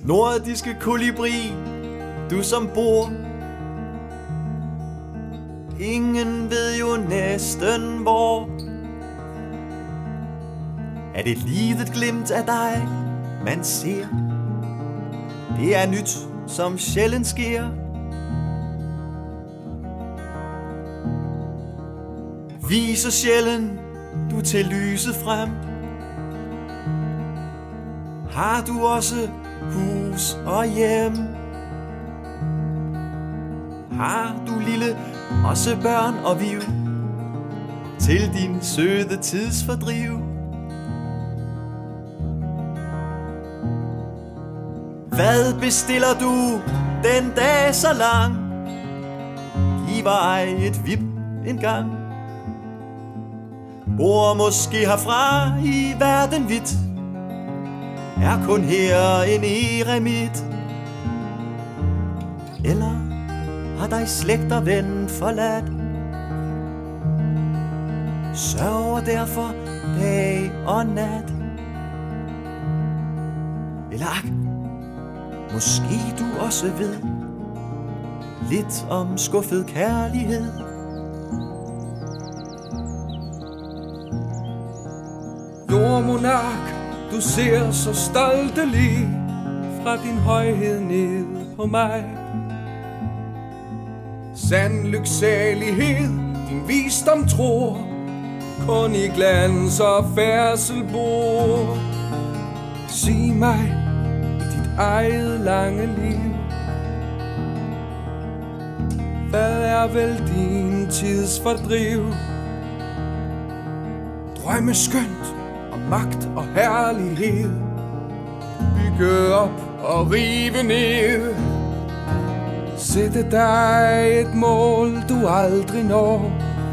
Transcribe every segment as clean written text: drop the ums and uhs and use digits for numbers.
nordiske kolibri, du som bor. Ingen ved jo næsten hvor. Er det lige et glimt af dig, man ser? Det er nyt, som sjældent sker. Viser sjældent du til lyset frem. Har du også hus og hjem? Har du lille også børn og viv til din søde tidsfordriv? Hvad bestiller du den dag så lang? Giv ej et vip en gang. Bor måske herfra i verden vidt. Er kun her en eremit. Eller har dig slægt og ven forladt? Sørger derfor dag og nat. Eller ak, måske du også ved lidt om skuffet kærlighed. Jordmonark, du ser så stoltelig fra din højhed ned på mig. Sand lyksalighed, din visdom tror, kun i glans og færdsel bor. Sig mig i dit eget lange liv, hvad er vel din tids fordriv? Drømme skønt og magt og herlighed, bygge op og rive ned. Sætte dig et mål du aldrig når.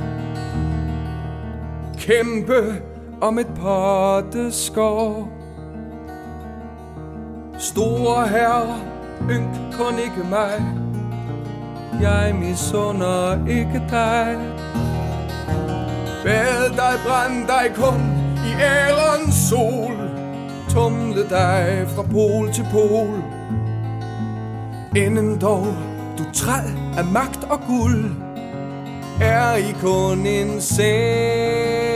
Kæmpe om et potteskår. Store herrer, ynk kun ikke mig. Jeg misunder ikke dig. Bad dig, brænd dig kun i ærens sol. Tumle dig fra pol til pol. Inden dog du træd af magt og guld, er I kun en sag.